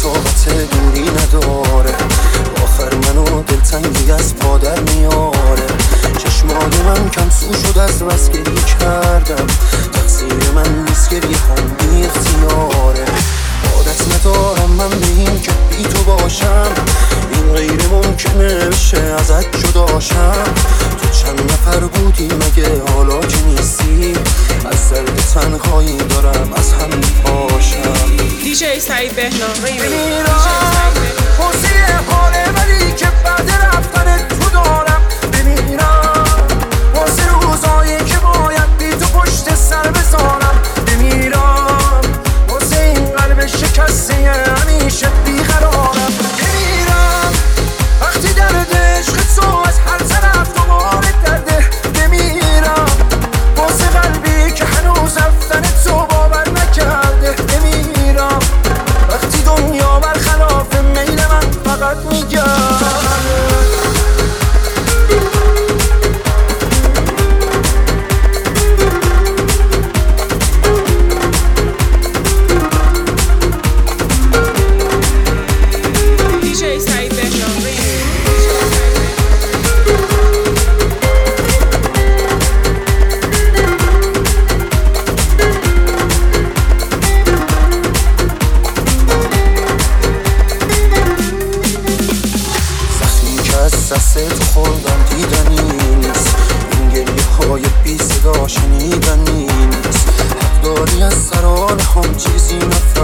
طاقت دوری نداره، آخر منو دلتنگی از پادر میاره. چشمای من کم سو شد از بس گریه کردم، تقصیر من نیست گریه هم بی اختیاره. عادت ندارم من به این که بی تو باشم، این غیر ممکنه بشه ازت جداشم. تو چند نفر بودی مگه حالا که نیستی، از درد تنهایی دارم از هم میپاشم. دیجی سعید بهنام بمیرم حوصله حاله ولی که بعد رفتن تو دارم. بمیرم واسه روزایی که باید بی تو پشت سر بذارم. بمیرم واسه این قلب شکسته همیشه بیقرارم. بمیرم وقتی درد عشق تو از هر طرف دوباره درده. بمیرم واسه قلبی که هنوز رفتن تو باور نکرده. بمیرم وقتی دنیا برخلاف میل من فقط میگرده. دسته تو خوردم دیدنی نیست، این گریه های بی صدا شنیدنی نیست. حق داری از سرال هم چیزی